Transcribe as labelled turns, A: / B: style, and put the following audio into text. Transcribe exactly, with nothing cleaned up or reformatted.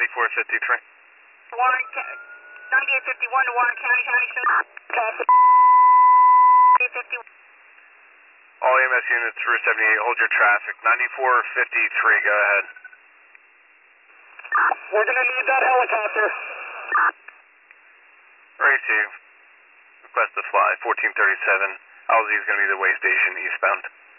A: ninety-four fifty-three.
B: Warren, ninety-eight fifty-one to Warren County, County Center. Copy. fifty-one.
A: All E M S units, Route seventy-eight, hold your traffic. ninety-four fifty-three, go ahead.
B: We're going to need that helicopter.
A: Receive. Request to fly, fourteen thirty-seven. L Z is going to be the way station eastbound.